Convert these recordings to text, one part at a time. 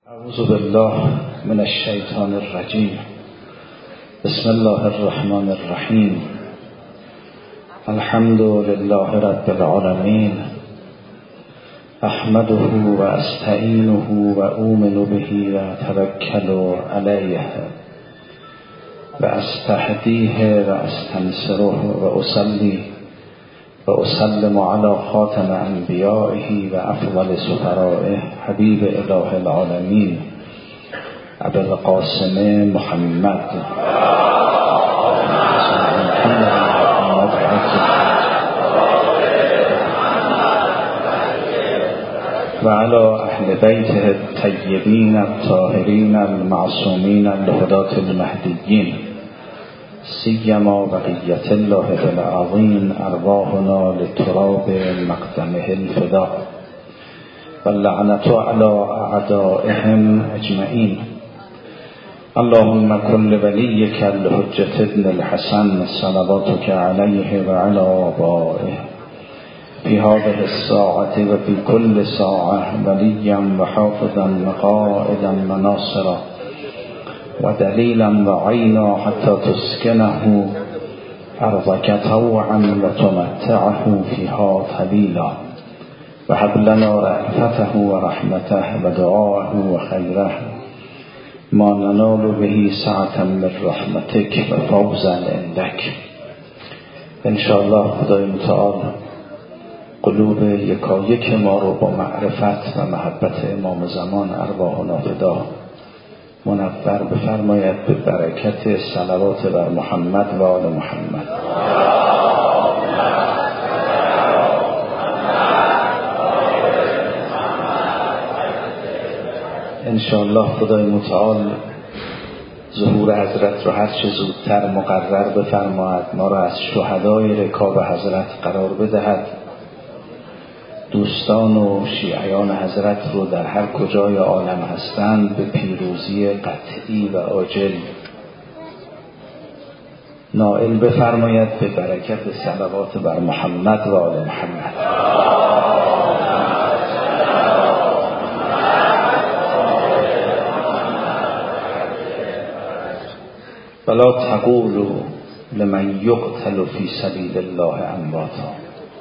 اعوذ بالله من الشیطان الرجیم. بسم الله الرحمن الرحیم. الحمد لله رب العالمین. احمده و استعینه و اؤمن به و اتوکل علیه و استهدیه و استنصره و اصلی و اسلم علی خاتم انبیائه و افضل سفرائه حبیب اله العالمین ابی القاسم محمد و علی اهل بیته الطیبین الطاهرین المعصومین الهداة المهدیین سیما بقیت الله العظیم ارواحنا لتراب مقدمه الفدا واللعنة علی اعدائهم اجمعین. اللهم كل ولیک الحجة ابن الحسن صلواتك علیه و علی آبائه فی هذه الساعة و فی کل ساعة ولیا و حافظا و قائدا و ناصرا و دلیلا و عینا حتی تسکنه ارضک طوعا و تمتعه فیها طویلا و هب لنا رأفته و رحمته و دعاءه و خیره ما ننال به سعة من رحمتک و فوزا عندک. انشاءالله خدای متعال قلوب یکایک ما رو با معرفت و محبت امام زمان ارواحنا فدا منور بفرماید به برکت صلوات بر محمد و آل محمد. انشاءالله خدای متعال ظهور حضرت رو هر چه زودتر مقرر بفرماید، ما را از شهدای رکاب حضرت قرار بدهد، دوستان و شیعیان حضرت رو در هر کجای عالم هستند به پیروزی قطعی و عاجل نائل بفرماید به برکت صلوات بر محمد و آل محمد. ولا تقولوا لمن یقتل فی سبیل الله امواتا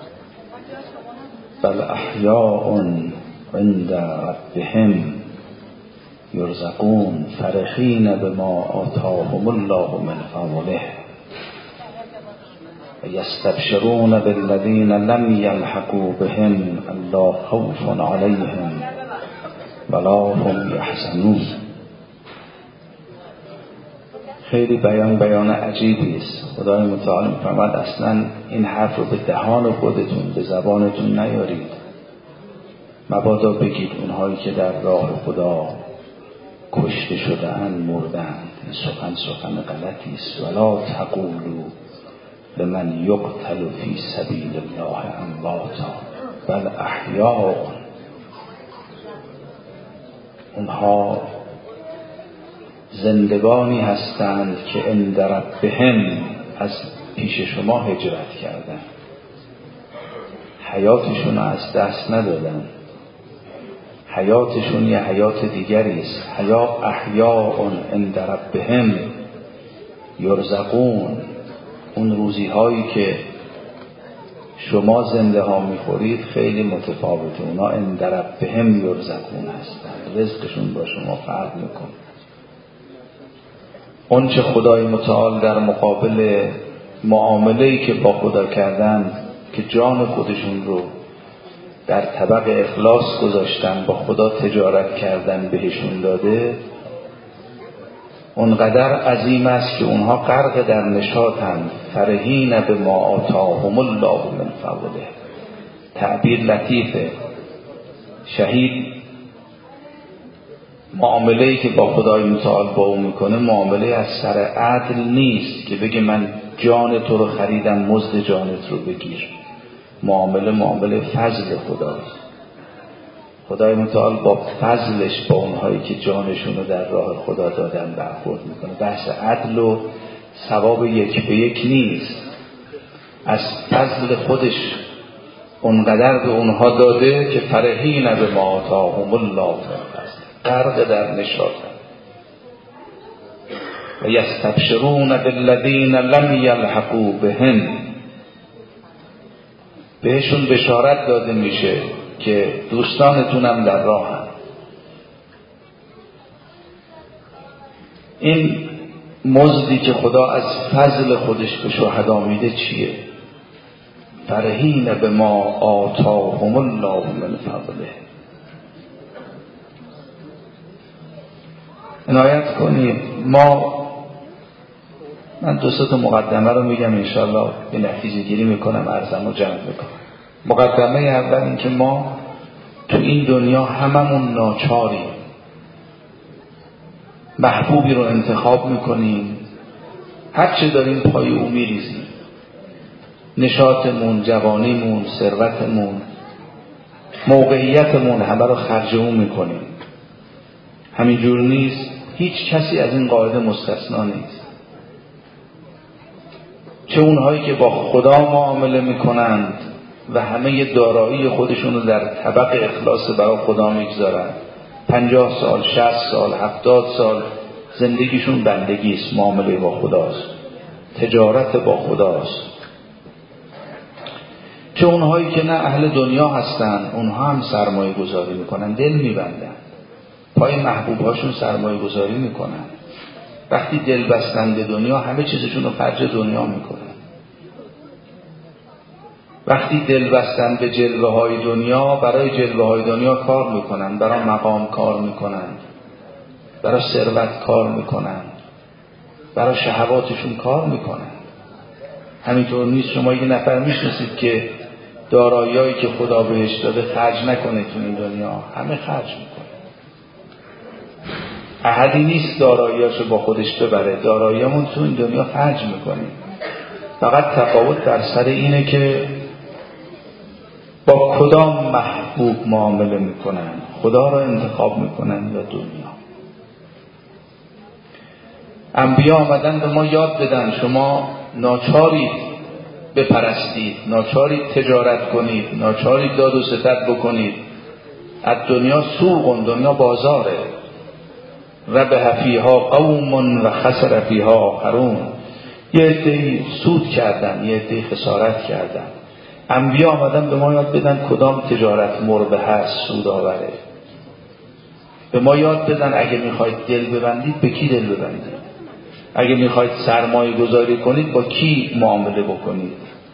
بل احیاء عند ربهم یرزقون فرحین بما آتاهم الله من فضله و یستبشرون بالذین لم یلحقوا بهم الا خوف علیهم ولا هم یحزنون. خیلی بیان عجیبی است. خدای متعال می‌فرماید اصلا این حرف رو به دهان خودتون به زبانتون نیارید، مبادا بگید اونهایی که در راه خدا کشته شده‌اند مردند. این سخن غلطی است. ولا تقولوا لمن یقتل فی سبیل الله امواتا بل احیاء. اونها زندگانی هستند که عند ربهم از پیش شما هجرت کردند، حیاتشون از دست ندادن، حیاتشون یه حیات دیگری است. احیاء عند ربهم یرزقون. اون روزی هایی که شما زنده ها میخورید خیلی متفاوته، اونا عند ربهم یرزقون هستند، رزقشون با شما فرق میکنه. اون چه خدای متعال در مقابل معامله‌ای که با خدا کردن که جان خودشون رو در طبق اخلاص گذاشتن، با خدا تجارت کردن، بهشون داده، اونقدر عظیم است که اونها غرق در نشاطند. فرحین بما آتاهم الله من فضله. تعبیر لطیفه. شهید معامله‌ای که با خدای متعال با اون میکنه معامله از سر عدل نیست که بگه من جان تو رو خریدم مزد جانت رو بگیر. معامله فضل خداست. خدای متعال با فضلش با اونهایی که جانشون رو در راه خدا دادن برخورد میکنه. بحث عدل و ثواب یک به یک نیست، از فضل خودش اونقدر به اونها داده که فرحین بما آتاهم الله غرق در نشاطند. و یستبشرون بالذین لم یلحقوا بهم، بهشون بشارت داده میشه که دوستانتونم در راهن. این مزدی که خدا از فضل خودش به شهدا میده چیه؟ فرحین بما آتاهم الله من فضله. عنایت کنید، من دو سه تا مقدمه رو میگم انشاءالله به نتیجه گیری میکنم، عرضم رو جمع میکنم. مقدمه اول این که ما تو این دنیا هممون ناچاریم، محبوبی رو انتخاب میکنیم، هرچه داریم پای او میریزیم، نشاطمون، جوانیمون، ثروتمون، موقعیتمون همه رو خرج او میکنیم. همینجور نیست، هیچ کسی از این قاعده مستثنا نیست. چه اونهایی که با خدا معامله میکنند و همه دارایی خودشون رو در طبق اخلاص برای خدا میگذارند، 50 سال، 60 سال، 70 سال زندگیشون بندگی است، معامله با خداست، تجارت با خداست. چه اونهایی که نه اهل دنیا هستن، اونها هم سرمایه گذاری میکنن، دل میبندن، پای محبوبهاشون سرمایه گذاری میکنن. وقتی دل بستن به دنیا همه چیزشون رو خرج دنیا میکنن. وقتی دل بستن به جلوه های دنیا، برای جلوه های دنیا کار میکنن، برای مقام کار میکنن، برای ثروت کار میکنن، برای شهواتشون کار میکنن. همینطور نیست شما یه نفر میشناسید که دارایی‌هایی که خدا بهش داده خرج نکنه تو این دنیا؟ همه خرج میکنه. احدی نیست دارایی‌هاشو با خودش ببره، دارایی‌هامون تو این دنیا خرج میکنیم. فقط تفاوت در سر اینه که با کدام محبوب معامله میکنن، خدا را انتخاب میکنن یا دنیا. انبیا آمدن به ما یاد بدن شما ناچارید بپرستید، ناچارید تجارت کنید، ناچارید داد و ستد بکنید. از دنیا سوق، دنیا بازاره. ربح فیها قوم و خسر فیها آخرون. یه عده‌ای سود کردن، یه عده‌ای خسارت کردن. انبیا آمدن به ما یاد بدن کدام تجارت مربح است، سود آوره. به ما یاد بدن اگه میخواید دل ببندید به کی دل ببندید، اگه میخواید سرمایه گذاری کنید با کی معامله بکنید.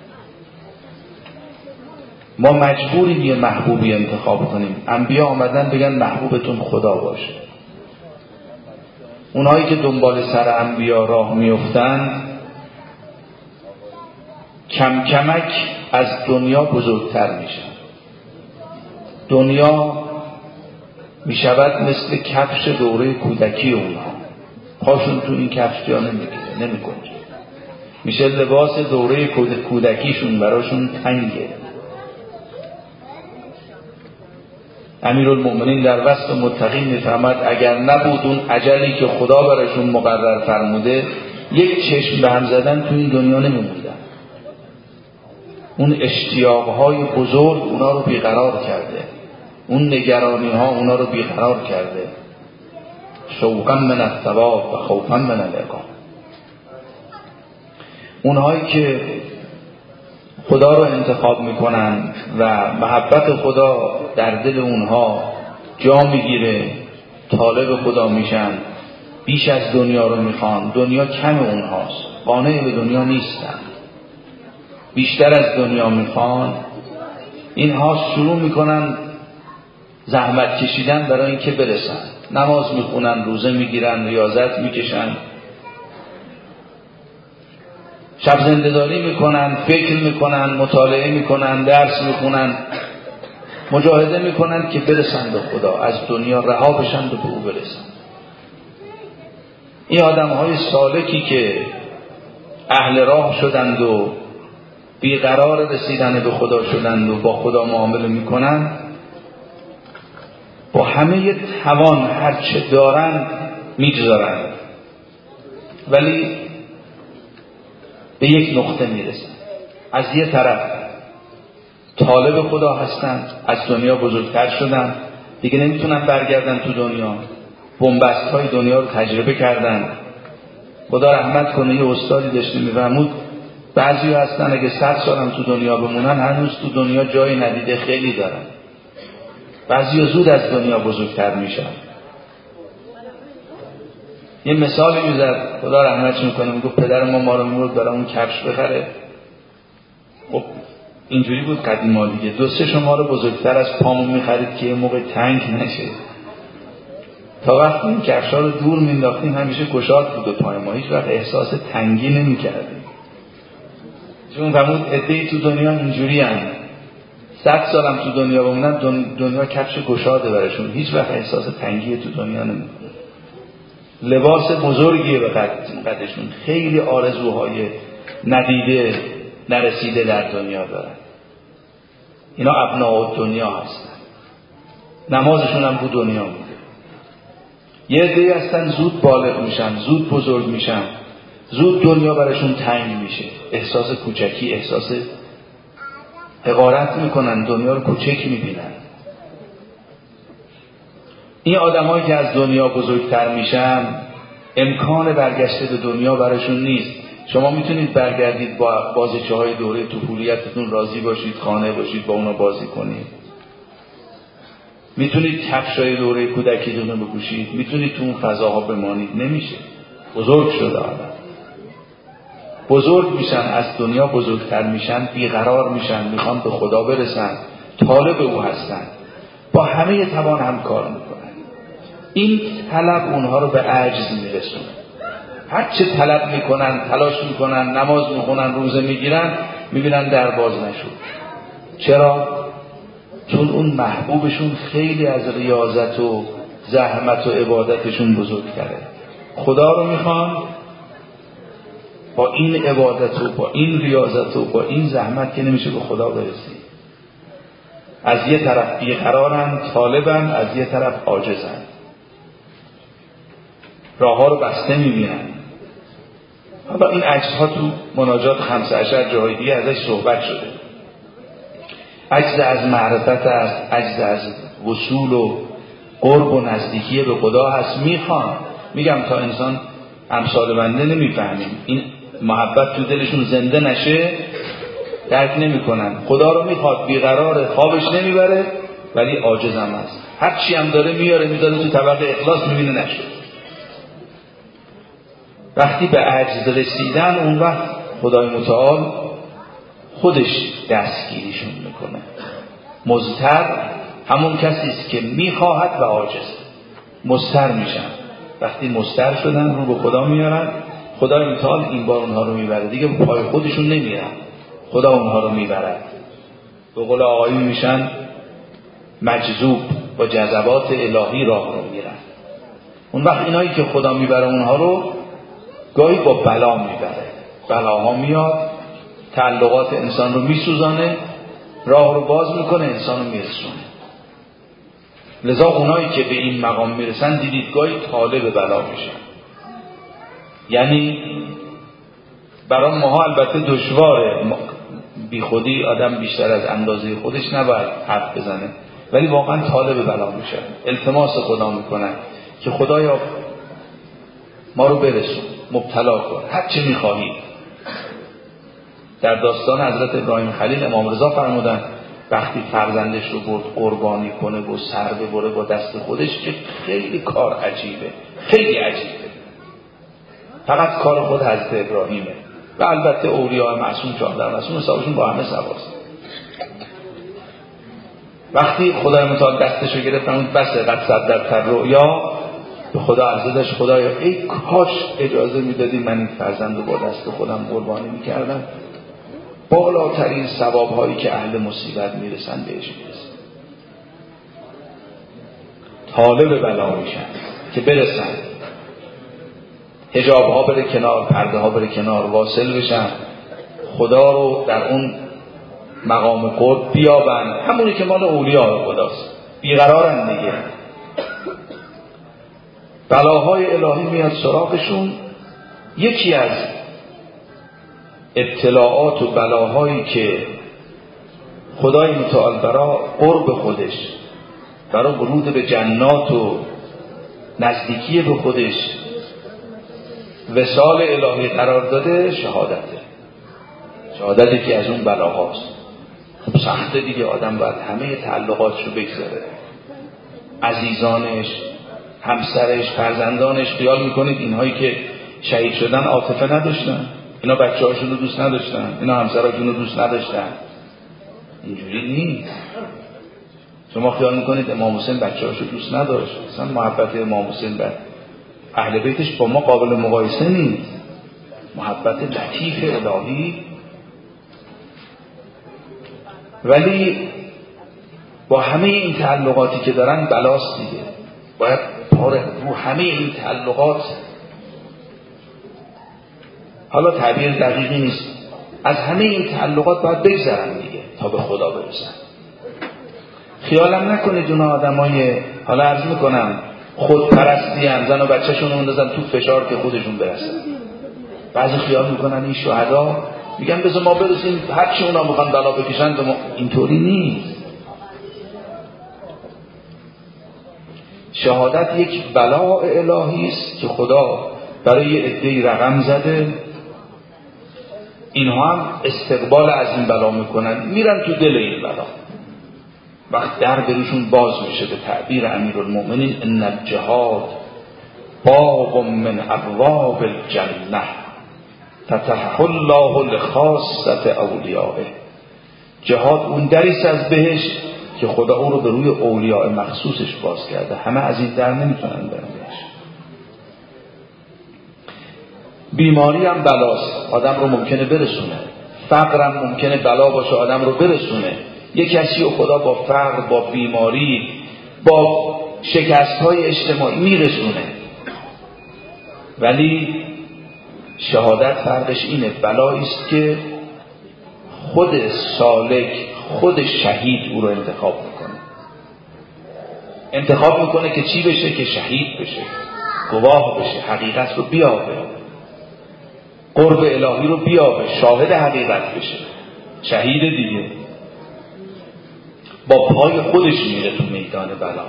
ما مجبوریم یه محبوبی انتخاب کنیم. انبیا آمدن بگن محبوبتون خدا باشه. اونهایی که دنبال سر انبیا راه میفتن کم کمک از دنیا بزرگتر میشن. دنیا میشود مثل کفش دوره کودکی اونها، پاشون تو این کفش جا نمیگیره، نمیکنه، میشه لباس دوره کودکیشون، براشون تنگه. امیرالمؤمنین در وسط متقین میفرماد اگر نبود اون اجلی که خدا براشون مقرر فرموده، یک چشم به هم زدن تو این دنیا نمیموندن. اون اشتیاقهای بزرگ اونا رو بیقرار کرده، اون نگرانی ها اونا رو بیقرار کرده. شوقا من الثواب و خوفا من العقاب. اونهایی که خدا رو انتخاب میکنن و محبت خدا در دل اونها جا میگیره، طالب خدا میشن، بیش از دنیا رو میخوان. دنیا کم اونهاست، قانع به دنیا نیستن، بیشتر از دنیا میخوان. اینها شروع میکنن زحمت کشیدن برای اینکه برسن. نماز میخونن، روزه میگیرن، ریاضت میکشن، شب زنده‌داری میکنن، فکر میکنن، مطالعه میکنن، درس میخونن، مجاهده میکنن که برسن به خدا، از دنیا رها بشن و به او برسن. این آدمهای سالکی که اهل راه شدند و بیقرار رسیدن به خدا شدند و با خدا معامله میکنن، با همه توان هرچه دارن میگذارن، ولی به یک نقطه میرسن. از یه طرف طالب خدا هستن، از دنیا بزرگتر شدن، دیگه نمیتونن برگردن تو دنیا. بنبست های دنیا رو تجربه کردن. خدا رحمت کنه یه استادی داشته میفرمود بعضی هستن اگه 100 سالم تو دنیا بمونن هنوز تو دنیا جایی ندیده خیلی دارن. بعضی زود از دنیا بزرگتر میشن. یه مثالی میزد خدا رحمتش میکنه، میگفت پدر ما رو میبرد برامون کفش بخره. خب اینجوری بود قدیما دیگه، 2-3 شما رو بزرگتر از پامون میخرید که یه موقع تنگ نشه. تا وقتی این کفشا رو دور مینداختیم همیشه گشاد بود پای ما، هیچ وقت احساس تنگی نمیکردیم. چون فرمود عده‌ای تو دنیا اینجوری هستن 100 سالم تو دنیا بمونن دنیا کفش گشاده براشون، هیچ وقت احساس تنگی تو دنیا نمیکنه. لباس بزرگیه به قدشون، خیلی آرزوهای ندیده نرسیده در دنیا دارن. اینا ابناء دنیا هستن، نمازشون هم تو دنیا بوده. یه عده‌ای هستن زود بالغ میشن، زود بزرگ میشن، زود دنیا براشون تنگ میشه، احساس کوچکی، احساس حقارت میکنن، دنیا رو کوچک میبینن. این آدمایی که از دنیا بزرگتر میشن امکان برگشت به دنیا براشون نیست. شما میتونید برگردید با بازیچه‌های دوره طفولیتتون راضی باشید، قانع باشید، با اونا بازی کنید. میتونید کفشای دوره کودکیتون رو بپوشید، میتونید تو اون فضاها بمانید. نمیشه. بزرگ شده آدم. بزرگ میشن، از دنیا بزرگتر میشن، بیقرار میشن، میخوان به خدا برسن، طالب او هستن، با همه توان همکار میکنن. این طلب اونها رو به عجز میرسونه. هر چه طلب میکنن، تلاش میکنن، نماز میخونن، روزه میگیرن، میبینن در باز نشد. چرا؟ چون اون محبوبشون خیلی از ریاضت و زحمت و عبادتشون بزرگتره. خدا رو میخوان، با این عبادت و با این ریاضت و با این زحمت که نمیشه به خدا برسی. از یه طرف بیقرارن، طالبن، از یه طرف عاجزن، راه ها رو بسته میبینن. حالا این عجزها تو مناجات 15 جای دیگه ازش صحبت شده. عجز از معرفت است، عجز از وصول و قرب و نزدیکی به خدا هست. میگم تا انسان امثال بنده نمیفهمیم، این محبت تو دلشون زنده نشه درک نمیکنن. خدا رو میخواد، بیقراره، خوابش نمیبره، ولی عاجز هم هست. هر چی هم داره میاره میذاره تو طبق اخلاص، میبینه نشد. وقتی به عجز رسیدن، اون وقت خدای متعال خودش دستگیریشون میکنه. مضطر همون کسی است که میخواهد و عاجز. مضطر میشن. وقتی مضطر شدن رو به خدا میارن، خدای متعال این بار اونها رو میبره. دیگه به پای خودشون نمیرن، خدا اونها رو میبرد. به قول آقایی میشن مجذوب، با جذبات الهی راه رو میرن. اون وقت اینایی که خدا میبره اونها رو گاهی با بلا میبره. بلاها میاد، تعلقات انسان رو میسوزانه، راه رو باز میکنه، انسان رو میرسونه. لذا اونایی که به این مقام میرسن دیدگاهی طالب بلا میشن. یعنی برای ماها البته دشواره، بی خودی آدم بیشتر از اندازه خودش نباید حرف بزنه، ولی واقعا طالب بلا میشن. التماس خدا میکنن که خدایا ما رو برسون، مبتلا کن، هر چه میخواهی. در داستان حضرت ابراهیم خلیل امام رضا فرمودن وقتی فرزندش رو برد قربانی کنه و سر ببره با دست خودش، که خیلی کار عجیبه، خیلی عجیبه. فقط کار خود حضرت ابراهیمه و البته اولیاء معصوم جاندر معصوم حسابشون با همه سواست. وقتی خدای متعال دستش رو گرفت فرمود بس قد صدقت الرؤیا، به خدا عرضه داشت خدایا ای کاش اجازه میدادی من این فرزند رو با دست خودم قربانی میکردم، بالاترین ثوابهایی که اهل مصیبت میرسن بهش میرسن. طالب بلا میشن که برسن، حجاب ها بره کنار، پرده ها بره کنار، واصل بشن، خدا رو در اون مقام قرب بیابن، همونی که مال اولیاء خداست. بیقرارن دیگه، بلاهای الهی میاد سراغشون. یکی از ابتلاعات و بلاهایی که خدای متعال برای قرب خودش برای ورود به جنات و نزدیکی به خودش وصال الهی قرار داده، شهادتی که از اون بلاهاست. خب سخته دیگه، آدم باید همه تعلقاتشو بگذاره، عزیزانش، همسرش، فرزندانش. خیال میکنید اینهایی که شهید شدن عاطفه نداشتن؟ اینا بچه هاشون رو دوست نداشتن؟ اینا همسراشون رو دوست نداشتن؟ اینجوری نیست. شما خیال میکنید امام حسین بچه هاشو دوست نداشت؟ اصلا محبت امام حسین به اهل بیتش با ما قابل مقایسه نیست. محبت لطیف الهی. ولی با همه این تعلقاتی که دارن بلاست دیگه. باید پاره رو همه این تعلقات، حالا تعبیر دقیقی نیست، از همه این تعلقات باید بگذرن دیگه تا به خدا برسن. خیالم نکنید اونا آدمای، حالا عرض میکنم، خودپرستی هم، زن و بچه‌شون رو اندازن تو فشار که خودشون برسن. بعضی خیال میکنن این شهدا میگن بذار ما برسیم هر چی اونا میخوان بلا بکشن به ما. اینطوری نیست. شهادت یک بلاء الهی است که خدا برای یه عده‌ای رقم زده، اینها هم استقبال از این بلا میکنن، میرن تو دل این بلا. وقت در بروشون باز میشه، به تعبیر امیرالمؤمنین ان الجهاد باب من ابواب الجنه فتحه الله لخاصه اولیائه. جهاد اون دریست از بهشت که خدا اون رو به روی اولیاء مخصوصش باز کرده. همه از این در نمیتونن برن بهشت. بیماری هم بلاست، آدم رو ممکنه برسونه. فقر هم ممکنه بلا باشه، آدم رو برسونه. یک کسی رو خدا با فقر، با بیماری، با شکست‌های اجتماعی میرسونه. ولی شهادت فرقش اینه، بلایی است که خود سالک، خود شهید او رو انتخاب میکنه که چی بشه؟ که شهید بشه، گواه بشه، حقیقت رو بیابه، قرب الهی رو بیابه، شاهد حقیقت بشه. شهید دیگه با پای خودش میره تو میدان بلا.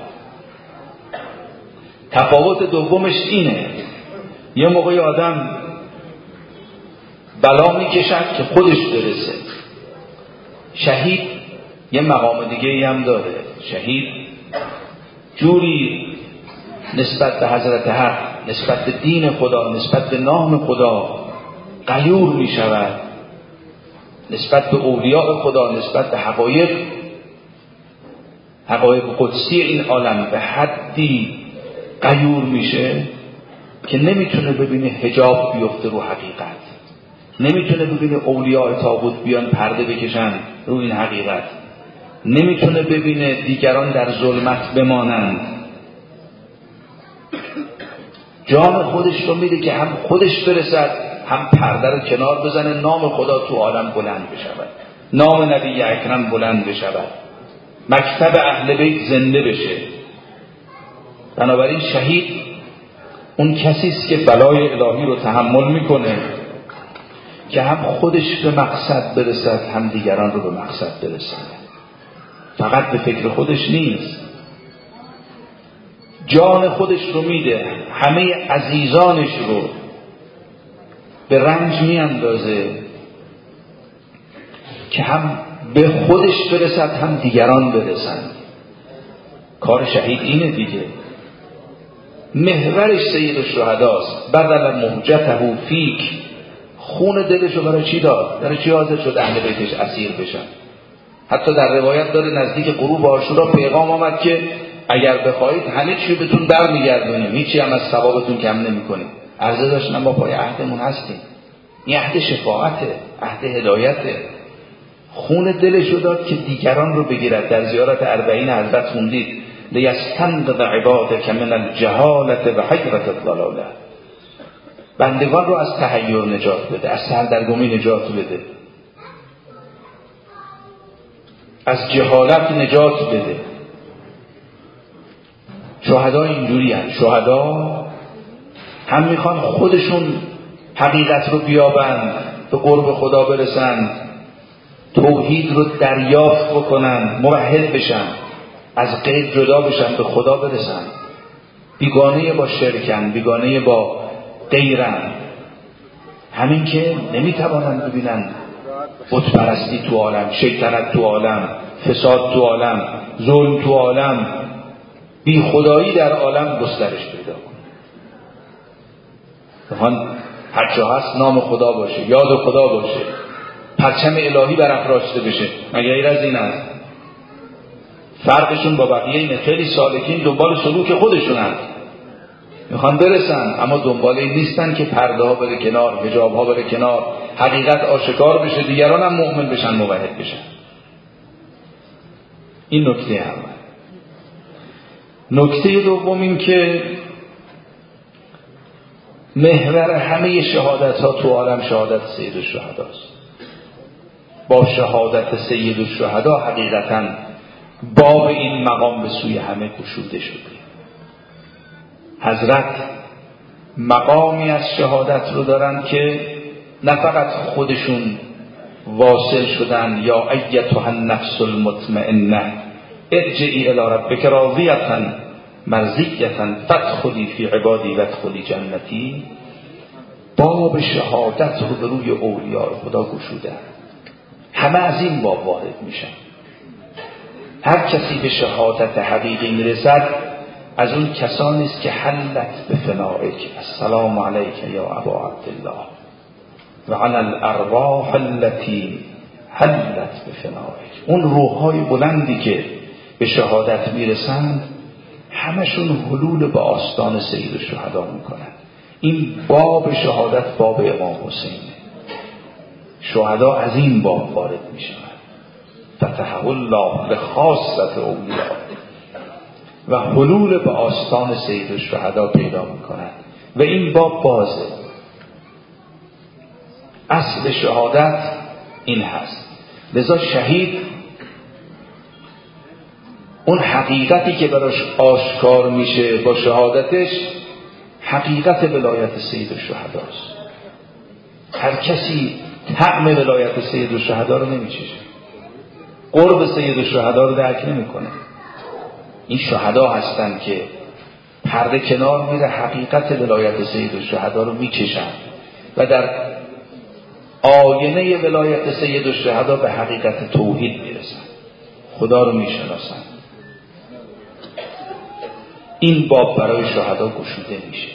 تفاوت دومش اینه، یه موقعی آدم بلا میکشد که خودش برسه. شهید یه مقام دیگه ای هم داره. شهید جوری نسبت به حضرت حق، نسبت به دین خدا، نسبت به نام خدا غیور می شود، نسبت به اولیاء خدا، نسبت به حقایق قدسی این عالم به حدی غیور میشه که نمیتونه ببینه حجاب بیفته رو حقیقت، نمیتونه ببینه اولیاء طاغوت بیان پرده بکشن رو این حقیقت، نمیتونه ببینه دیگران در ظلمت بمانند. جان خودش رو میده که هم خودش برسد، هم پرده رو کنار بزنه، نام خدا تو عالم بلند بشود، نام نبی اکرم بلند بشود، مکتب اهل بیت زنده بشه. بنابراین شهید اون کسی است که بلای الهی رو تحمل میکنه که هم خودش به مقصد برسد، هم دیگران رو به مقصد برسد. فقط به فکر خودش نیست، جان خودش رو میده، همه عزیزانش رو به رنج میاندازه که هم به خودش برسد، هم دیگران برسند. کار شهید اینه دیگه. محورش سید الشهداست. بدل مهجته فیک، خون دلش رو برای چی داد؟ برای چی حاضر شد اهل بیتش اسیر بشن؟ حتی در روایت داره نزدیک غروب عاشورا پیغام آمد که اگر بخواید همه چی بهتون در میگردونیم، هیچی هم از ثوابتون کم نمیکنیم. عرضه داشتن با پای عهدمون هستیم. این عهد شفاعته، عهد هدایته. خون دلش رو داد که دیگران رو بگیرد. در زیارت 40 حضرت خوندید لیستنقذ عبادک من الجهالة و حیرة الضلاله، بندگان رو از تحیر نجات بده، از سردرگمی نجات بده، از جهالت نجات بده. شهدا اینجوری هست. شهدا هم میخوان خودشون حقیقت رو بیابند، به قرب خدا برسند، توحید رو دریافت بکنن، موحد بشن، از غیر جدا بشن، به خدا برسن، بیگانه با شرکن، بیگانه با غیرن. همین که نمیتوانند ببینن بت پرستی تو عالم، شیطنت تو عالم، فساد تو عالم، ظلم تو عالم، بی خدایی در عالم گسترش پیدا کنه. میخوان هر جا هست نام خدا باشه، یاد خدا باشه، پرچم الهی برافراشته بشه. مگه غیر از این است؟ فرقشون با بقیه اینه خیلی سالکین دنبال سلوک خودشون هست، میخوان برسن، اما دنبال این نیستن که پرده ها بره کنار، حجاب ها بره کنار، حقیقت آشکار بشه، دیگران هم مؤمن بشن، موحد بشن. این نکته اول. نکته دوم این که محور همه شهادت ها تو عالم شهادت سید الشهدا است. با شهادت سید الشهدا حقیقتا باب این مقام به سوی همه گشوده شده. حضرت مقامی از شهادت رو دارن که نه فقط خودشون واصل شدن، یا ایتها النفس المطمئنه ارجعی الی ربک راضیة مرضیة فادخلی فی عبادی وادخلی جنتی، باب شهادت رو به روی اولیاء خدا گشوده. همه از این باب وارد میشن. هر کسی به شهادت حقیقی میرسد از اون کسانی است که حلت به فنائک، السلام علیک یا ابا عبدالله و علی الارواح التي حلت به فنائک. اون روح‌های بلندی که به شهادت میرسند همشون حلول به آستان سید الشهدا میکنن. این باب شهادت باب امام حسینه. شهدا از این باب وارد میشن. فتح الله لخاصة اولیاء و حلول به آستان سید الشهدا پیدا میکنن و این باب بازه. اصل شهادت این هست. لذا شهید اون حقیقتی که براش آشکار میشه با شهادتش حقیقت ولایت سید الشهدا است. هر کسی طعم ولایت سید الشهدا رو نمیچشه، قرب سید الشهدا رو درک نمیکنه. این شهدا هستن که پرده کنار میره، حقیقت ولایت سید الشهدا رو میچشن و در آینه ولایت سید الشهدا به حقیقت توحید میرسن، خدا رو میشناسن. این باب برای شهدا گشوده میشه.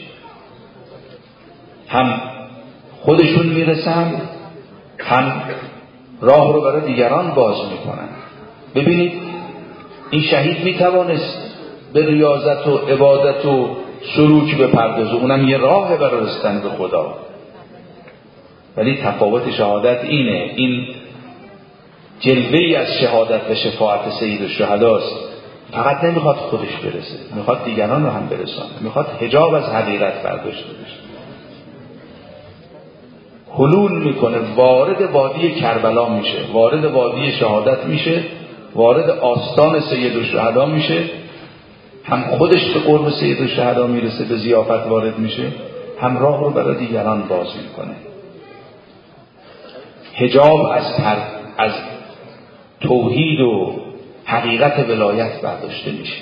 هم خودشون میرسن، هم راه رو برای دیگران باز میکنن. ببینید این شهید میتوانست به ریاضت و عبادت و سلوک بپردازه، اونم یه راه برای رسیدن به خدا. ولی تفاوت شهادت اینه، این جلوه‌ای از شهادت و شفاعت سید الشهداست. فقط نمیخواد خودش برسه، میخواد دیگران رو هم برسانه، میخواد حجاب از حقیقت برداشته بشه. حلول میکنه، وارد وادی کربلا میشه، وارد وادی شهادت میشه، وارد آستان سید الشهدا میشه. هم خودش به قرب سید الشهدا میرسه، به ضیافت وارد میشه، هم راه رو برای دیگران باز میکنه. حجاب از توحید و حقیقت ولایت برداشته میشه.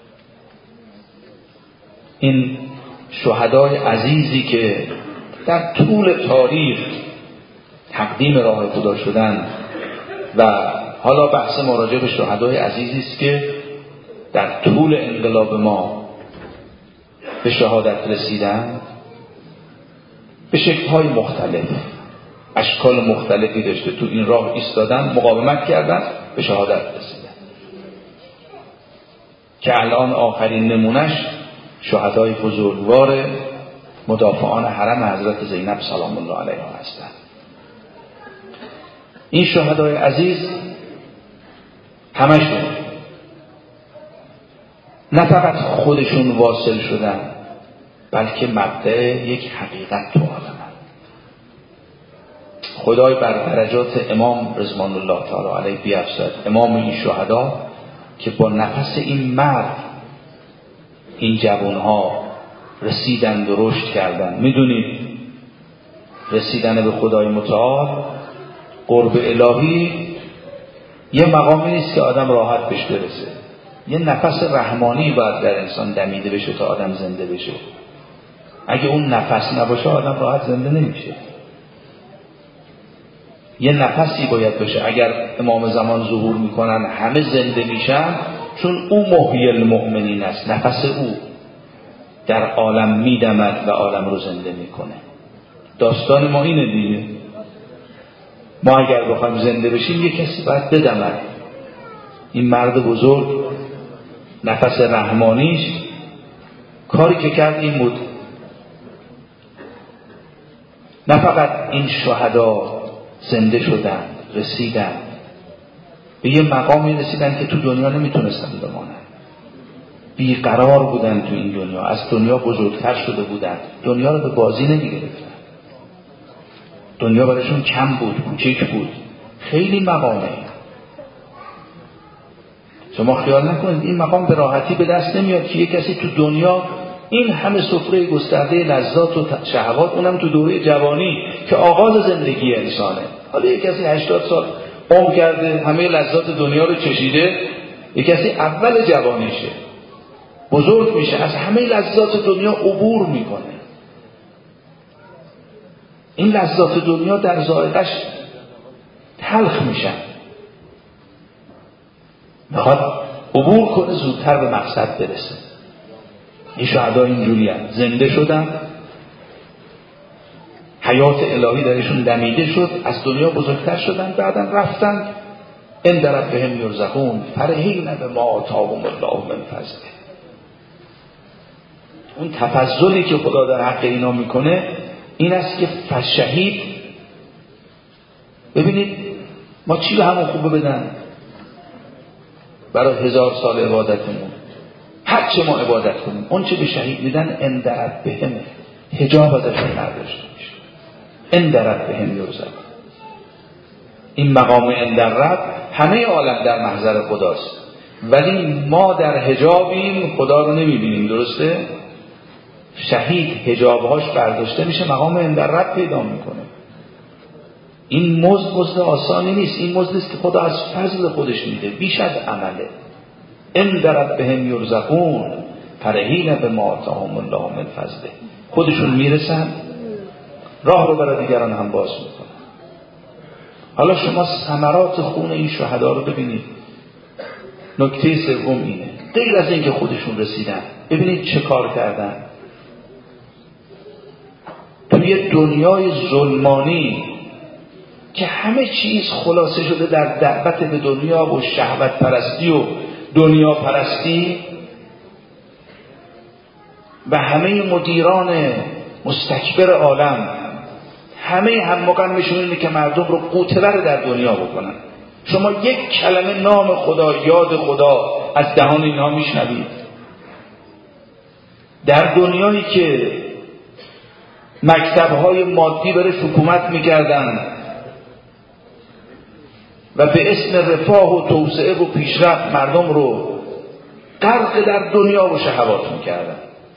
این شهدای عزیزی که در طول تاریخ تقدیم راه خدا شدن و حالا بحث مراجع به شهدای عزیزی است که در طول انقلاب ما به شهادت رسیدن، به شکل‌های مختلف، اشکال مختلفی داشته، تو این راه ایستادن، مقاومت کردن، به شهادت رسیدن که الان آخرین نمونش شهدای بزرگوار مدافعان حرم حضرت زینب سلام الله علیها هستند. این شهدای عزیز همشون نه فقط خودشون واصل شدن، بلکه مبدأ یک حقیقت تو عالمن. خدای بر درجات امام رضوان الله تعالی علیه بیفزاید، امام این شهدا که با نفس این مرد این جوانها رسیدند و رشد کردند. میدونید رسیدن به خدای متعال، قرب الهی، یه مقامی نیست که آدم راحت بهش برسه. یه نفس رحمانی باید در انسان دمیده بشه تا آدم زنده بشه. اگه اون نفس نباشه آدم راحت زنده نمیشه. یه نفسی باید باشه. اگر امام زمان ظهور میکنن همه زنده میشن، چون او محیی المؤمنین است، نفس او در عالم میدمد و عالم رو زنده میکنه. داستان ما اینه دیگه. ما اگر بخوایم زنده بشیم یه کسی باید بدمد. این مرد بزرگ نفس رحمانیش کاری که کرد این بود. نه فقط این شهدا زنده شدن، رسیدن به یه مقامی رسیدن که تو دنیا نمیتونستن بمانن، بیقرار بودن تو این دنیا، از دنیا بزرگتر شده بودن، دنیا رو به بازی نمیگرفتن، دنیا برایشون کم بود، کوچک بود. خیلی مقامه. شما خیال نکنید این مقام به راحتی به دست نمیاد که یک کسی تو دنیا این همه سفره گسترده لذات و شهوات، اونم تو دوره جوانی که آغاز زندگی انسانه. حالا یک کسی 80 سال عمر کرده، همه لذات دنیا رو چشیده، یک کسی اول جوانیشه، بزرگ میشه، از همه لذات دنیا عبور میکنه. این لذات دنیا در ذائقه‌اش تلخ میشن، میخواد عبور کنه، زودتر به مقصد برسه. این شهدا اینجوری هست، زنده شدن، حیات الهی درشون دمیده شد، از دنیا بزرگتر شدن، بعدا رفتن ان در ربهم یرزقون فرحین بما آتاهم الله من فضله. اون تفضلی که خدا در حق اینا میکنه این است که فشهید. ببینید ما چی به همون خوبه بدن برای 1000 سال عبادتمون، هر چه ما عبادت کنیم اون چه به شهید میدن ان در ربهم، حجاب ازشون برداشته میشه. ان در ربهم یرزقون. این مقام ان در رب همه عالم در محضر خداست، ولی ما در حجابیم، خدا رو نمیبینیم. درسته؟ شهید حجابهاش برداشته میشه، مقام ان در رب پیدا میکنه. این مزد آسانی نیست، این مزد است که خدا از فضل خودش میده، بیش از عمله. ان در ربهم یرزقون فرحین بما آتاهم الله من فضله. خودشون میرسن، راه رو برای دیگران هم باز میکنن. حالا شما ثمرات خون این شهدا رو ببینید. نکته سوم اینه، غیر از اینکه خودشون رسیدن، ببینید چه کار کردن. توی دنیای ظلمانی که همه چیز خلاصه شده در دعوت به دنیا و شهوت پرستی و دنیا پرستی، و همه مدیران مستکبر عالم همه هممقامشون اینه که مردم رو قوتور در دنیا بکنن. شما یک کلمه نام خدا، یاد خدا از دهان اینها میشنوید؟ در دنیایی که مکتب‌های مادی برای حکومت میکردن و به اسم رفاه و توسعه و پیشرفت مردم رو غرق در دنیا و شهوات میکردن.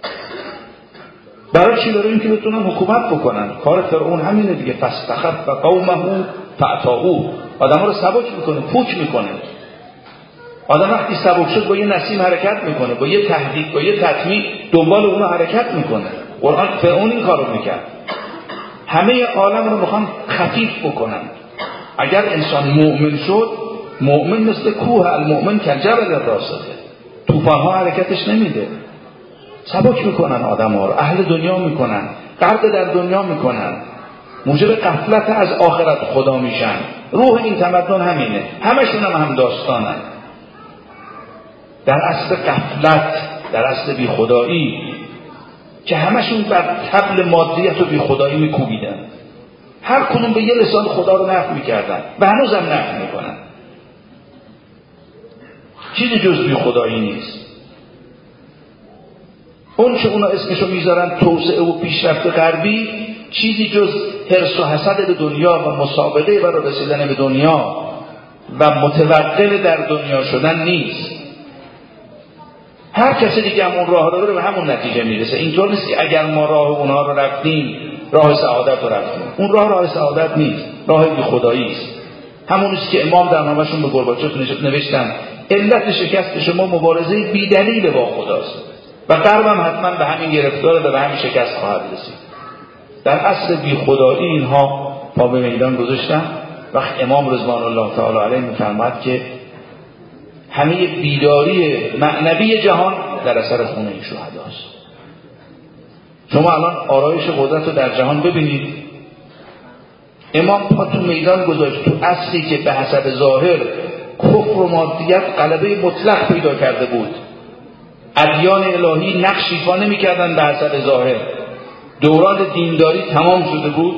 برای چی؟ برای اینکه بتونن حکومت بکنن. کار فرعون همینه دیگه، فاستخف قومه فاطاعوه. آدم رو سبک میکنه، پوچ میکنه. آدم وقتی سبک شد با یه نسیم حرکت میکنه، با یه تهدید، با یه تطمیع دنبال اونو حرکت میکنه. قرآن فرعون این کارو میکرد. همه عالم رو میخوان خفیف بکنن. اگر انسان مؤمن شد، مؤمن مثل کوه، المؤمن کالجبل الراسخه، طوفان‌ها حرکتش نمیده. سبک میکنن آدم ها رو، اهل دنیا میکنن، غرق در دنیا میکنن، موجب غفلت از آخرت خدا میشن. روح این تمدن همینه، همشون هم داستانن. در اصل غفلت، در اصل بی خدایی، که همشون بر طبل مادیت و بی خدایی میکوبیدن. هر کنون به یه لسان خدا رو نفی میکردن و هنوز هم نفی میکنن. چیزی جز بی خدایی نیست. اون چه اونا اسمشو میذارن توسعه و پیشرفت غربی، چیزی جز حرص و حسد به دنیا و مسابقه برای رسیدن به دنیا و متوقع در دنیا شدن نیست. هر کسی دیگه هم اون راه رو به همون نتیجه میرسه. اینطور نیست که اگر ما راه اونها رو رفتیم راه سعادت رو رفتیم. اون راه سعادت نیست، راه بی خدایی است. همون است که امام در نامه‌شون به گورباچوف نوشتن علت شکست شما مبارزه بی‌دلیل با خداست و غرب هم حتما به همین گرفتار و به همین شکست خواهد رسید. در اصل بی خدایی اینها پا به میدان گذاشتن. وقت امام رضوان الله تعالی علیه می‌فرماد که همه بیداری معنوی جهان در اثر خون این شهداست. شما الان آرایش قدرت رو در جهان ببینید. امام پا تو میدان گذاشت، تو اصلی که به حسب ظاهر کفر و مادیت غلبه مطلق پیدا کرده بود. ادیان الهی نقش ایفا نمی‌کردن به حسب ظاهر. دوران دینداری تمام شده بود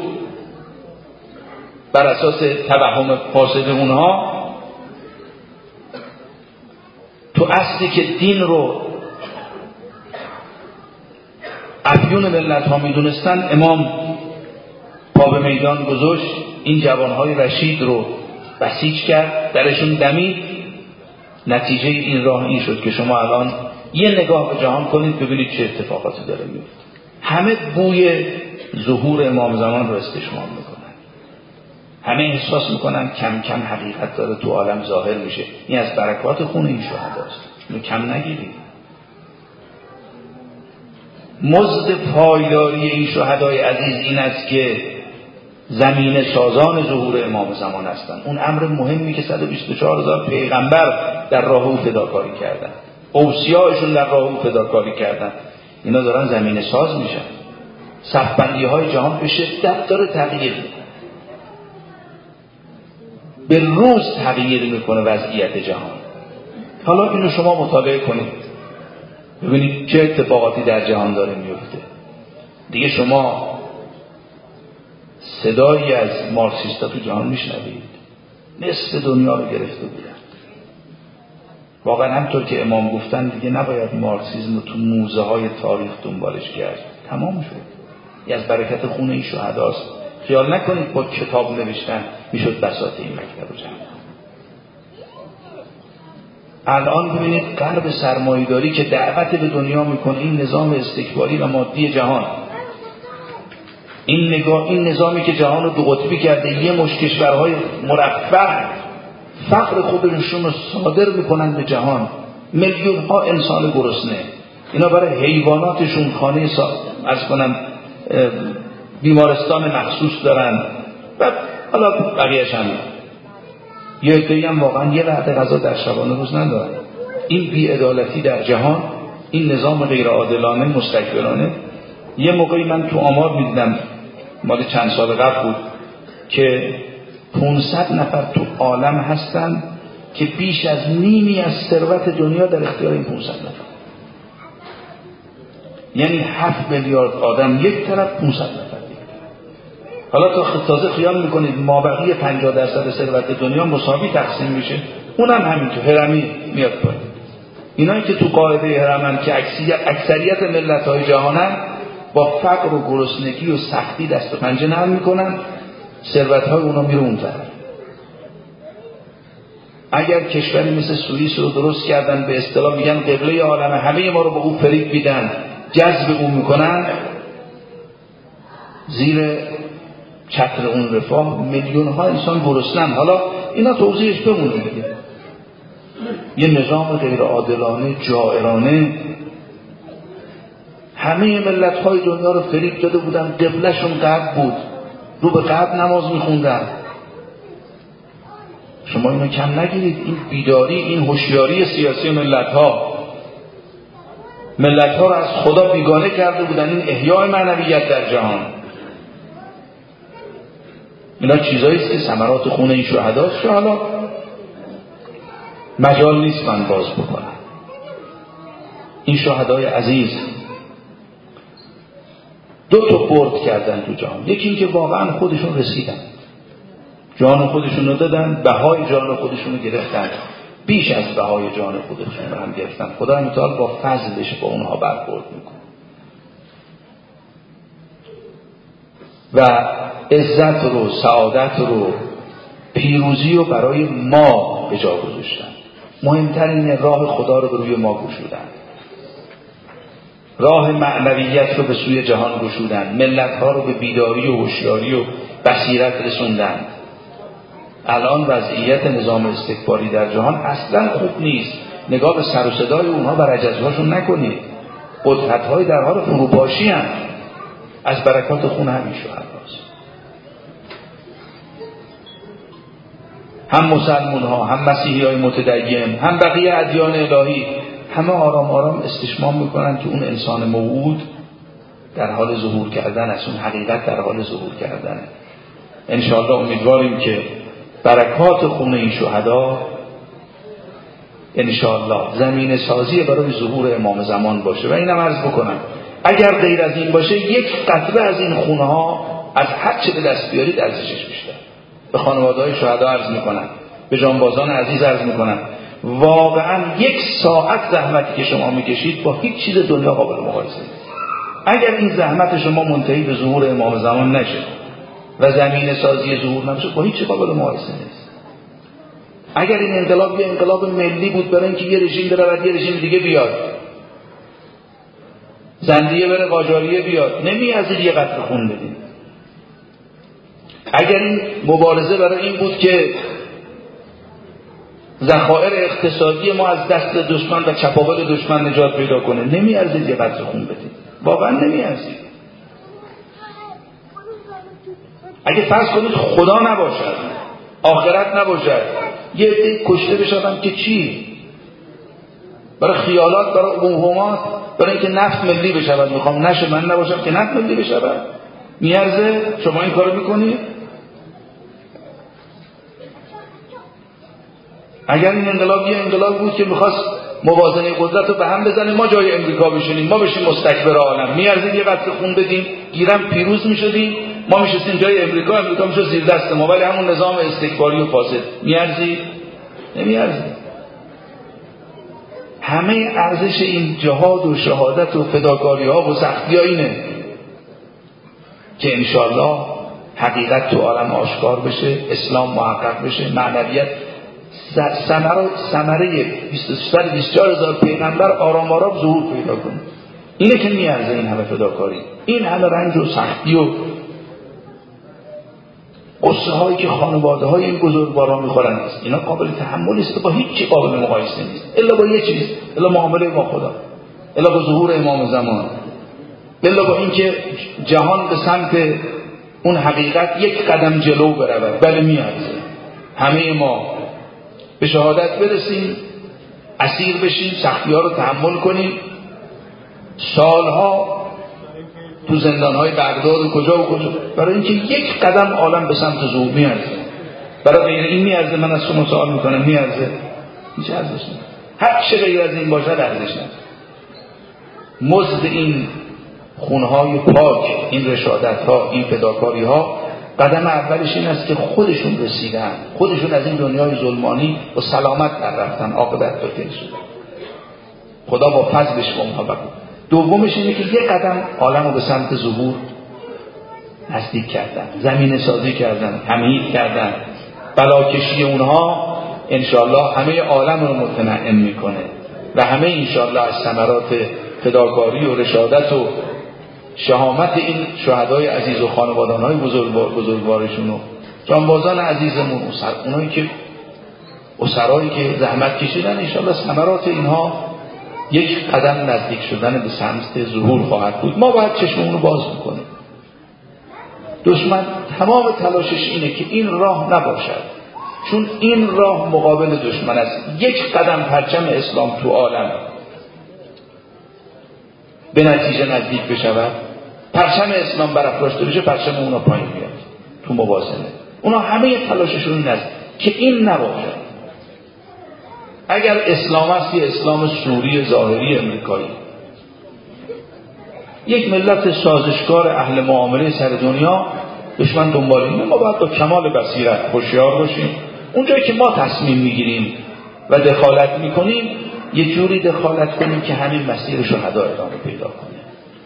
بر اساس توهم فاسد اونها. تو اصلی که دین رو افیون ملت ها میدونستن، امام پا به میدان گذاشت، این جوانهای رشید رو بسیج کرد، درشون دمید. نتیجه این راه این شد که شما الان یه نگاه به جهان کنید ببینید چه اتفاقاتی داره میفته. همه بوی ظهور امام زمان رو استشمام میکنن، همه احساس میکنن کم کم حقیقت داره تو عالم ظاهر میشه. این از برکات خون این شهداست، اینو کم نگیرید. مزد پایداری این شهدای عزیز این است که زمین سازان ظهور امام زمان هستند. اون امر مهمی که 124,000 پیغمبر در راه او فداکاری کردن، اوصیایشون در راه او فداکاری کردن، اینا دارن زمین ساز میشن. صفبندی های جهان به شدت داره تغییر میکنه، به روز تغییر میکنه وضعیت جهان. حالا اینو شما مطالعه کنید ببینید چه اتفاقاتی در جهان داره میفته. دیگه شما صدایی از مارکسیستا تو جهان میشنوید، نصف دنیا رو گرفته بودن. واقعا همطور که امام گفتن دیگه نباید مارکسیسم رو تو موزه های تاریخ دنبالش کرد، تمام شد. یه از برکت خون این شهداست. خیال نکنید با کتاب نوشتن میشد بساط این مکتب رو جمع. الان ببینید غرب سرمایه‌داری که دعوت به دنیا میکنه، این نظام استکباری و مادی جهان، این نظامی که جهان رو دو قطبی کرده، یه مشت کشورهای مرفه فقر خودشون رو صادر میکنن به جهان، میلیون ها انسان گرسنه. اینا برای حیواناتشون خانه بیمارستان مخصوص دارن و حالا بقیه‌اش هم یه عده‌ای هم واقعا یه وعده غذا در شبانه روز ندارن. این بی‌عدالتی در جهان، این نظام غیر عادلانه مستکبرانه. یه موقعی من تو آمار میدیدم مال چند سال قبل بود که 500 نفر تو عالم هستن که بیش از نیمی از ثروت دنیا در اختیار این 500 نفر. یعنی 7 میلیارد آدم یک طرف، 500 نفر دیگه. حالا تازه خیال میکنید مابقی 50% ثروت دنیا مساوی تقسیم میشه، اونم همینطور هرمی میاد پایین. اینایی که تو قاعده هرمن که اکثریت ملت‌های جهانن، با فقر و گرسنگی و سختی دست و پنجه نرم میکنن، ثروت‌های اونا میره اونور. اگر کشوری مثل سوئیس رو درست کردن، به اصطلاح میگن قبله عالم، همه ما رو به او فریب میدن، جذب اون میکنن، زیر چتر اون رفاه میلیون ها انسان گرسنن. حالا اینا توضیحش بمونه دیگه. یه نظام غیر عادلانه، جائرانه، همه ملت های دنیا رو فریب داده بودن، قبلشون غرب بود، رو به غرب نماز میخوندن. شما اینو کم نگیرید. این بیداری، این هوشیاری سیاسی ملت ها رو از خدا بیگانه کرده بودن. این احیای معنویت در جهان، اینا چیزایی است که ثمرات خون این شهداست که حالا مجال نیست من باز بکنم. این شهدای عزیز دو تا برد کردن تو جهان. یکی این که واقعا خودشون رسیدن، جان خودشون رو دادن، بهای جان خودشون رو گرفتن، بیش از بهای جان خودشون رو هم گرفتن. خدا متعال با فضلش با اونها برخورد میکنه و عزت رو، سعادت رو، پیروزی رو برای ما به جا گذاشتن. مهمترین راه خدا رو به روی ما گشودن، راه معنویت رو به سوی جهان گشودن، ملت ها رو به بیداری و هوشیاری و بصیرت رسوندن. الان وضعیت نظام استکباری در جهان اصلا خوب نیست. نگاه به سر و صدای اونها و رجزهاشون نکنید. قدرت‌های در حال فروپاشی هم از برکات خون همین شهداست. هم مسلمان‌ها، هم مسیحی‌های متدین، هم بقیه ادیان الهی، همه آرام آرام استشمام میکنن که اون انسان موعود در حال ظهور کردن است، اون حقیقت در حال ظهور کردنه. انشاءالله امیدواریم که برکات خون این شهدا انشاءالله زمین سازی برای ظهور امام زمان باشه. و اینم عرض بکنم اگر غیر از این باشه، یک قطره از این خونها از هر چه به دست بیارید ارزشش بیشتر. به خانواده‌های شهدا عرض میکنم، به جانبازان عزیز عرض میکنم، واقعا یک ساعت زحمتی که شما میکشید با هیچ چیز دنیا قابل مقایسه نیست. اگر این زحمت شما منتهی به ظهور امام زمان نشه و زمین سازی ظهور نشه، با هیچ چیز قابل مقایسه نیست. اگر این انقلاب یه انقلاب ملی بود برای اینکه یه رژیم بره و یه رژیم دیگه بیاد، زندیه بره قاجاریه بیاد، نمیارزید یه قطره خون بدیم. اگر این مبارزه برای این بود که ذخایر اقتصادی ما از دست دشمن و چپاول دشمن نجات پیدا کنه، نمیارزید یه قطره خون بدیم. واقعا نمیارزید. اگه فرض کنید خدا نباشد، آخرت نباشد، یه عده کشته بشدن که چی؟ برای خیالات، برای موهومات، برای اینکه نفت ملی بشود. میخوام نشه من نباشم که نفت ملی بشود. میارزه شما این کارو میکنید؟ اگر این انقلاب یه انقلاب بود که میخواست موازنه قدرت رو به هم بزنه، ما جای امریکا بشینیم، ما بشیم مستکبر عالم، میارزید یه قطره خون بدیم؟ گیرم پیروز میشدیم، ما میشستیم جای امریکا، امریکا میشد زیر دست ما، ولی همون نظام استکباری و فاسد. میارزید؟ نمیارزید. همه ارزش این جهاد و شهادت و فداکاری ها و سختی ها اینه که انشالله حقیقت تو عالم آشکار بشه، اسلام محقق بشه، معنویت ثمره 24,000 پیغمبر آرام آرام ظهور پیدا کنه. اینه که میارزه این همه فداکاری، این همه رنج و سختی و قصه هایی که خانواده های این بزرگواران میخورن است. اینا قابل تحمل است، با هیچ چی قابل مقایسه نیست، الا با یه چیز، الا معامله با خدا، الا با ظهور امام زمان، الا با اینکه جهان به سمت اون حقیقت یک قدم جلو برود. بله میارزه. همه ما به شهادت برسیم، اسیر بشیم، سختی ها رو تحمل کنیم، سالها تو زندانهای بغداد و کجا و کجا، برای اینکه یک قدم عالم به سمت ظهور میارزه. برای غیر این میارزه؟ من از شما سوال میکنم، میارزه؟ هیچ ارزش نداره. هر چه غیر از این باشد ارزش نداره. مزد این خونهای پاک، این رشادتها، این فداکاری ها، قدم اولش این است که خودشون رسیدن، خودشون از این دنیای ظلمانی و سلامت در رفتن، عاقبت به خیر شدن. خدا با فضلش با اونها بگو. دومش اینه که یک قدم عالم رو به سمت ظهور نزدیک کردن، زمین سازی کردن، تمهید کردن. بلاکشی اونها انشاءالله همه عالم رو متنعم میکنه و همه انشاءالله از ثمرات فداکاری و رشادت و شهامت این شهدای عزیز و خانوادانهای بزرگوارشون و جانبازان عزیزمون، اونایی که اسرایی که زحمت کشیدن، انشاءالله ثمرات اینها یک قدم نزدیک شدن به سمت ظهور خواهد بود. ما باید چشممون رو باز میکنیم. دشمن تمام تلاشش اینه که این راه نباشد، چون این راه مقابل دشمن است. یک قدم پرچم اسلام تو عالم به نتیجه نزدیک بشود، پرچم اسلام برافراشته بشه، پرچم اونا پایین میاد تو موازنه. اونا همه تلاششون است که این نباشد. اگر اسلام است یه اسلام سوری ظاهری امریکایی، یک ملت سازشکار اهل معامله سر دنیا، دشمن دنبال اینه. ما باید با کمال بصیرت هوشیار باشیم. اونجایی که ما تصمیم میگیریم و دخالت میکنیم، یه جوری دخالت کنیم که همین مسیر شهدا ادامه پیدا کنه.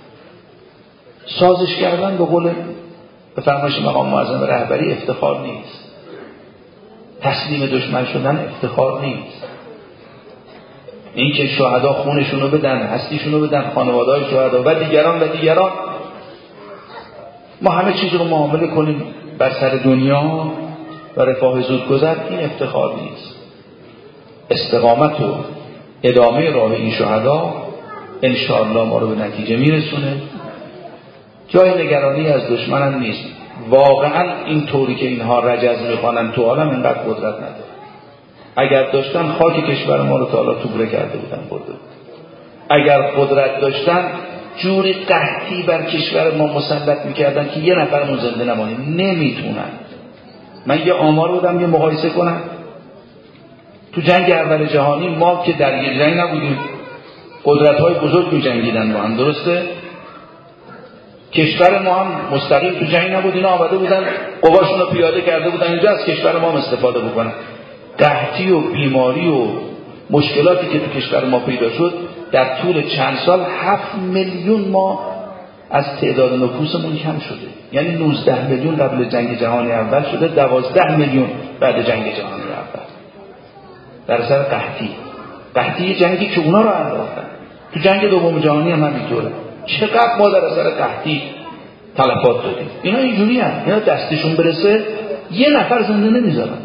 سازش کردن به قول به فرمایش مقام معظم رهبری افتخار نیست. تسلیم دشمن شدن افتخار نیست. این که شهدا خونشون رو بدن، هستیشون رو بدن، خانواده‌های شهدا و دیگران، ما همه چیز رو معامله کنیم بر سر دنیا و رفاه زودگذر، این افتخار نیست. استقامت و ادامه راه این شهدا انشاءالله ما رو به نتیجه میرسونه. جای نگرانی از دشمن هم نیست. واقعا این طوری که اینها رجز میخوانن تو عالم اینقدر قدرت نداره. اگر داشتن خاک کشور ما رو تا حالا توبره کرده بودن، برده بود. اگر قدرت داشتن جوری قحطی بر کشور ما مسلط میکردن که یه نفرمون زنده نمانیم. نمیتونن. من یه آمار بودم، یه مقایسه کنم. تو جنگ اول جهانی ما که در یه جنگ نبودیم، قدرت‌های بزرگ می جنگیدن با هم، درسته؟ کشور ما هم مستقیم تو جنگ نبود، اینا آمده بودن قواشون رو پیاده کرده بودن اینجا از کشور ما هم استفاده بکنن. قحطی و بیماری و مشکلاتی که تو کشور ما پیدا شد در طول چند سال 7 میلیون ما از تعداد نفوسمون کم شده. یعنی 19 میلیون قبل جنگ جهانی اول شده 12 میلیون بعد جنگ جهانی اول. در سر قحطی جنگی که اونا رو انداختن. تو جنگ دوم جهانی هم همینطوره. چقدر ما در اثر قحطی تلفات دادیم. اینا اینجوری هم. اینا دستشون برسه یه نفر زنده نمیذارن.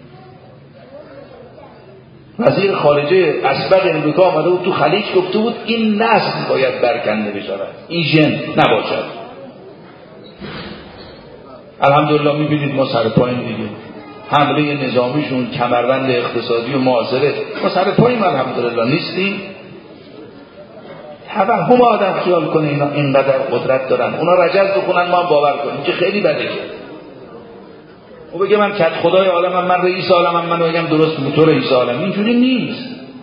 وزیر خارجه اسبق امریکا آمده بود تو خلیج گفته بود این نسل باید برکنده بشود، این ژن نباشد. الحمدلله میبینید ما سر پایین دیگه. حمله نظامیشون، کمربند اقتصادی و معاصره، ما سر پایین الحمدلله نیستیم. توهم آدم خیال کنه اینا اینقدر قدرت دارن، اونا رجز بکنن ما هم باور کنیم که خیلی بده. او بگه من کت خدای عالمم، من رئیس عالمم، من بگم درست تو رئیس عالم. اینجوری نیست.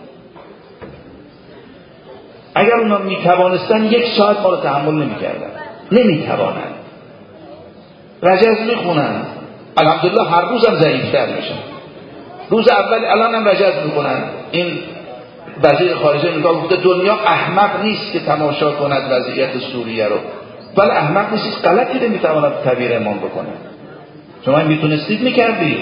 اگر اونا میتوانستن 1 ساعت ما رو تحمل نمیکردن. نمیتوانن. رجز میخونن. الحمدلله هر روزم ضعیفتر میشن. روز اول الان هم رجز میکنن. این وزیر خارجه امریکا گفته دنیا احمق نیست که تماشا کند وضعیت سوریه رو، ولی احمق نیست غلطی نمیتواند تعبیر امام بکنه. شما میتونستید میکردید.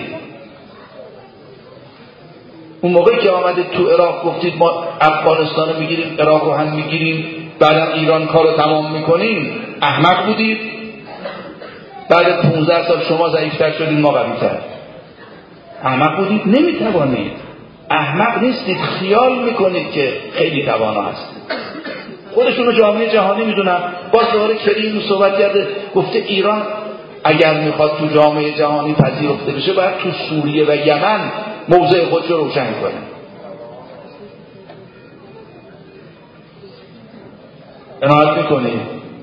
اون موقعی که آمدید تو عراق گفتید ما افغانستان رو میگیریم، عراق رو هم میگیریم، بعدم ایران کار رو تمام میکنیم، احمق بودید. بعد 15 سال شما ضعیفتر شدید، ما قوی‌تر. احمق بودید، نمیتوانید. احمق نیستید، خیال میکنید که خیلی توانا هستید. خودشون رو جامعه جهانی میدونن. باز دوباره کریم صحبت کرده، گفته ایران اگر میخواد تو جامعه جهانی پذیرفته بشه باید تو سوریه و یمن موضع خودش رو روشن کنه. عنایت میکنید؟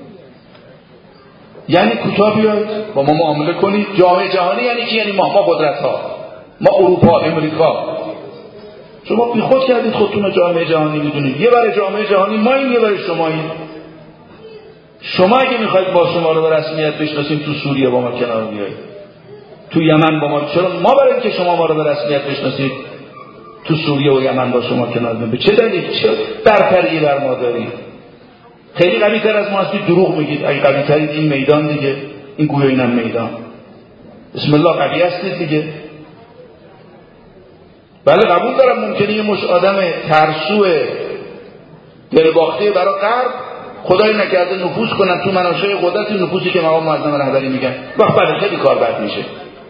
یعنی کوتاه بیاید با ما معامله کنید. جامعه جهانی یعنی چی؟ یعنی ما قدرت ها، ما اروپا، امریکا. شما بی خود کردید خودتون رو جامعه جهانی میدونید. یه برای جامعه جهانی ما این، یه برای شما این. شما اگه میخواید با شما رو به رسمیت بشناسیم تو سوریه با ما کنار بیایید، تو یمن با ما. چرا ما برای اینکه شما ما رو به رسمیت بشناسید تو سوریه و یمن با شما کنار بیاییم؟ به چه دلیل؟ چه برتری بر ما دارید؟ خیلی قوی تر از ما هستید، دروغ میگید. اگه قوی ترید این میدان دیگه، این گویا اینم میدان. بسم الله قوی هستید دیگه. بله قبول دارم ممکنه یه مش آدم ترسو دلباخته برای غرب خدای نکرده نفوذ کنن تو مناشأ قدرت، نفوذی که مقام معظم رهبری میگن، وقت بله خیلی کار بد میشه.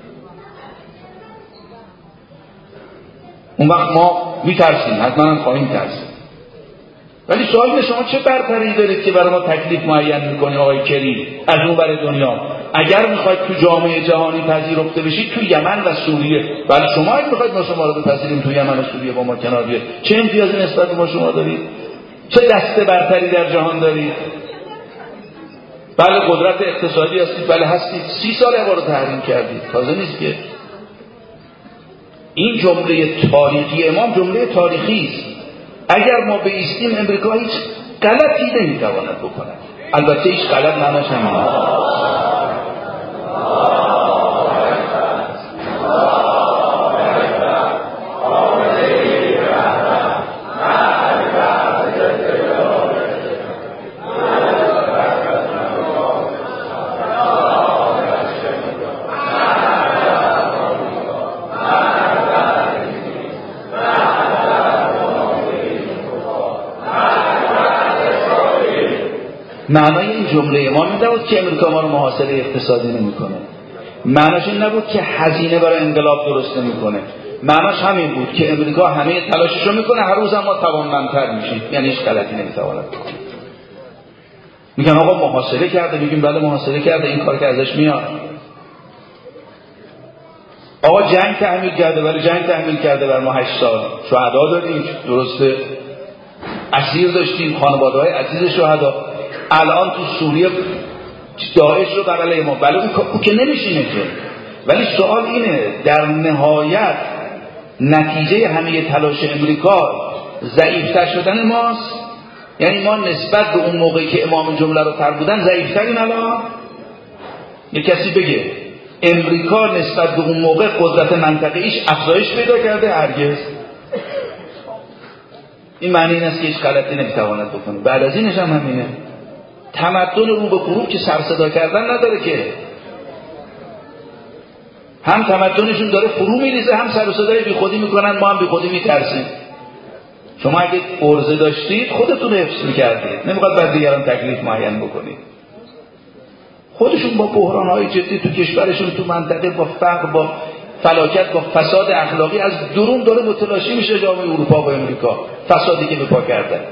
اون وقت ما میترسیم، حتما هم خواهیم ترسیم. ولی سوال اینه شما چه برتری دارید که برای ما تکلیف معین میکنی آقای کریم از اون برای دنیا؟ اگر میخواید تو جامعه جهانی پذیرفته بشید تو یمن و سوریه، ولی شما اگه میخواید ما شما رو بپذیریم تو یمن و سوریه با ما کنار بیاید، چه امتیازی نسبت به ما شما دارید؟ چه دسته برتری در جهان دارید؟ بله قدرت اقتصادی هستید، بله هستید. 30 سال ما رو تحریم کردید، تازه نیست که. این جمله تاریخی امام جمله تاریخی است. اگر ما بایستیم امریکا هیچ غلطی نمیتواند بکند. البته هیچ غلط معناش همینه. معنای این جمله ما میدهد که امریکا ما رو محاصره اقتصادی نمیکنه. معناش این نبود که هزینه برای انقلاب درست نمیکنه، معناش همین بود که امریکا همه تلاششو میکنه، هر روز ما توانمندتر میشیم، یعنی هیچ غلطی نمیتواند بکنه. میگن آقا محاصره کرده، میگیم بله محاصره کرده، این کار که ازش میاد. آقا جنگ تحمیل کرده، ولی جنگ تحمیل کرده بر ما 8 سال شهدا دادیم، درسته، اسیر داشتیم، خانواده‌های عزیز شهدا. الان تو سوریه داعش رو بغل ما، بله اون که نمیشینه که، ولی سوال اینه در نهایت نتیجه همه تلاش امریکا ضعیفتر شدن ماست؟ یعنی ما نسبت به اون موقعی که امام جمله رو فرمودن ضعیفترین الان؟ یک کسی بگه امریکا نسبت به اون موقع قدرت منطقه‌ایش افزایش پیدا کرده؟ هرگز. این معنی این است که هیچ غلطی نمیتواند بکنه. بعد از اینش هم همینه، تمدن رو به غروب که سر صدا کردن نداره که، هم تمدنشون داره فرو میریزه، هم سر و صدای بی خودی میکنن، ما هم بی خودی میترسیم. شما اگه عرضه داشتید خودتون حفظ میکردید، نمیخواد بعد دیگران تکلیف معین بکنید. خودشون با بحران‌های جدی تو کشورشون، تو منطقه، با فقر، با فلاکت، با فساد اخلاقی از درون داره متلاشی میشه جامعه اروپا و امریکا، فسادی که به پا کردن.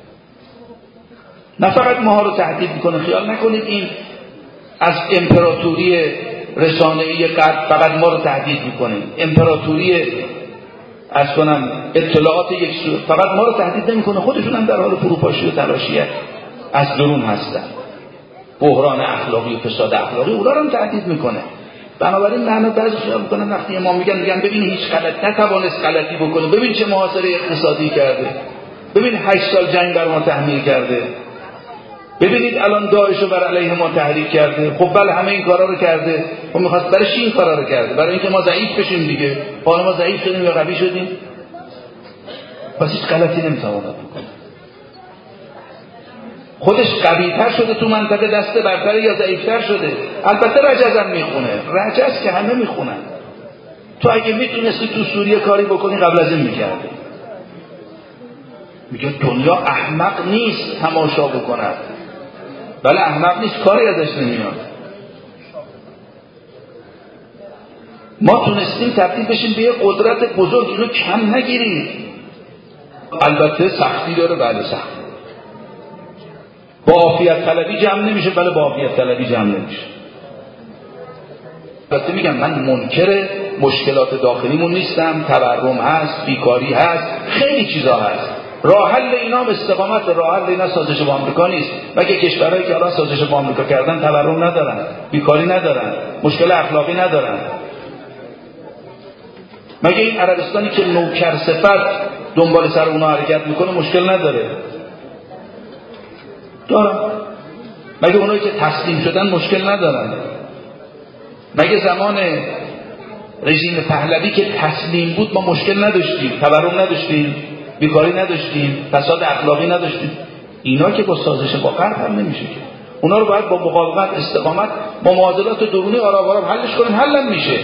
نه فقط ماها رو تهدید میکنه، خیال نکنید این از امپراتوری رسانه‌ای غرب فقط ما رو تهدید میکنه، امپراتوری از کنم اطلاعات یک سو فقط ما رو تهدید نمیکنه، خودشون هم در حال فروپاشی و تلاشیه از درون هستن. بحران اخلاقی و فساد اخلاقی اونا رو هم تهدید میکنه. بنابراین معنی بعضی خیال میکنن وقتی ما میگن ببین هیچ غلط نتوانست غلطی بکنه، ببین چه محاصره اقتصادی کرده، ببین 8 سال جنگ بر ما تحمیل کرده، ببینید الان داعش رو بر علیه ما تحریک کرده. خب بله همه این کارا رو کرده، خب می‌خواست برای چی این کارا رو کرده؟ برای اینکه ما ضعیف بشیم دیگه. حالا ما ضعیف شدیم یا قوی شدیم؟ پس هیچ غلطی نمی‌تواند بکنه. خودش قوی‌تر شده تو منطقه، دست برتر یا ضعیف‌تر شده؟ البته رجز هم میخونه، رجز که همه میخونن. تو اگه میتونستی تو سوریه کاری بکنی قبل از این میکردی. میگه دنیا احمق نیست تماشا بکنه. بله احمق نیست، کاری ازش نمیاد. ما تونستیم تبدیل بشیم به یه قدرت بزرگ، اینو کم نگیرید. البته سختی داره، بله سخت. با عافیت طلبی جمع نمیشه، بله با عافیت طلبی جمع نمیشه. البته میگم من منکر مشکلات داخلیمون نیستم، تورم هست، بیکاری هست، خیلی چیزا هست. راه حل اینا هم استقامت، راه حل اینا سازش با آمریکا نیست. مگه کشورهایی که الان سازش با آمریکا کردن تورم ندارن، بیکاری ندارن، مشکل اخلاقی ندارن؟ مگه این عربستانی که نوکر صفت دنبال سر اونا حرکت میکنه مشکل نداره؟ دارن. مگه اونایی که تسلیم شدن مشکل ندارن؟ مگه زمان رژیم پهلوی که تسلیم بود ما مشکل نداشتیم، تورم نداشتیم، بیکاری نداشتیم، فساد اخلاقی نداشتیم؟ اینا که با سازش با غرب هم نمیشه که. اونا رو باید با مقاومت، استقامت، با معادلات درونی آرام آرام حلش کنیم، حل میشه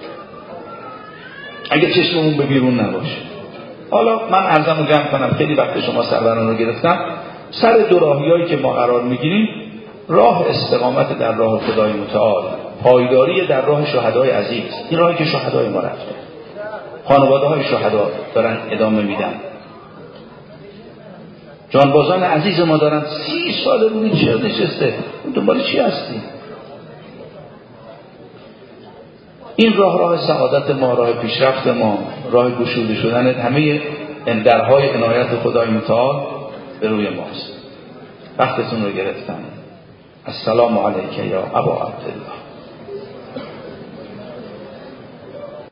اگه چشممون به بیرون نباشه. حالا من عرضمو جمع کنم، خیلی وقت شما سروران رو گرفتم. سر دو راهیایی که ما قرار میگیریم، راه استقامت در راه خدای متعال، پایداری در راه شهدای عزیز. این راهی که شهدای ما رفته، خانواده های شهدا دارن ادامه میدن، جانبازان عزیز ما دارن 30 سال رو چه نشسته، دنبال چی هستی؟ این راه سعادت ما، راه پیشرفت ما، راه گشوده شدن همه درهای عنایت خدای متعال به روی ماست. وقتتون رو گرفتم. السلام علیک یا ابا عبدالله.